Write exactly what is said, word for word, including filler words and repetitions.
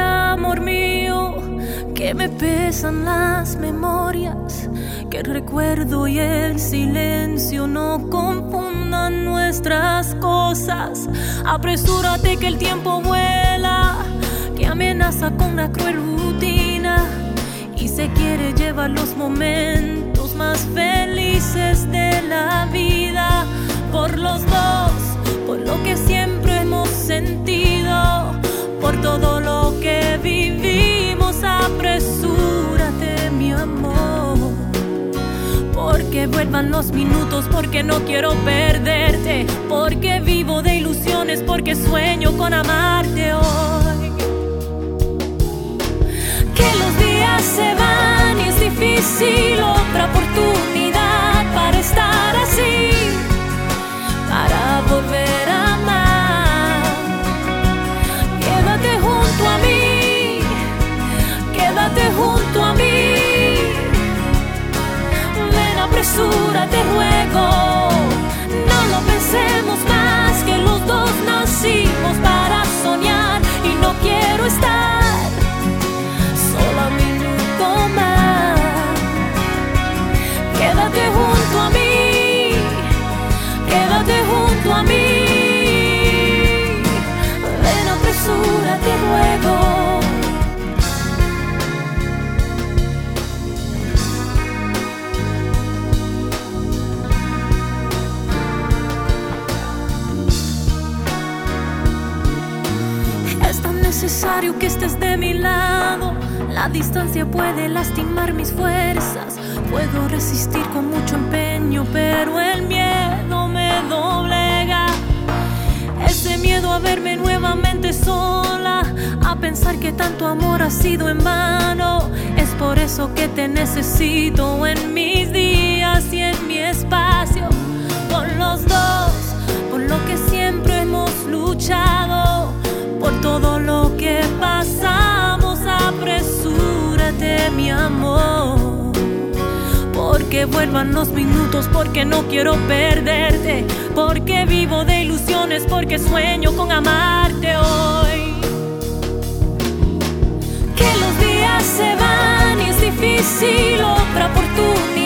amor mío, que me pesan las memorias, que el recuerdo y el silencio no confundan nuestras cosas. Apresúrate que el tiempo vuela, que amenaza con la cruel rutina y se quiere llevar los momentos más felices de la vida. Por los dos, por lo que siempre hemos sentido, por todo lo que vivimos, apresúrate, mi amor, porque vuelvan los minutos, porque no quiero perderte, porque vivo de ilusiones, porque sueño con amarte hoy. Que los días se van y es difícil otra oportunidad para estar así, para volver a amar. Quédate junto a mí, quédate junto a mí. Ven, apresúrate, ruego. No lo pensemos más, que los dos nacimos para soñar y no quiero estar solo un minuto más. Quédate junto a mí, quédate junto a mí. Ven, apresúrate, ruego. Es tan necesario que estés de mi lado. La distancia puede lastimar mis fuerzas. Puedo resistir con mucho empeño, pero el miedo me doblega. Ese miedo a verme nuevamente sola, a pensar que tanto amor ha sido en vano. Es por eso que te necesito en mis días y en mi espacio. Por los dos, por lo que siempre hemos luchado, por todo lo que pasamos, apresúrate, mi amor, porque vuelvan los minutos, porque no quiero perderte, porque vivo de ilusiones, porque sueño con amarte hoy. Que los días se van y es difícil otra oportunidad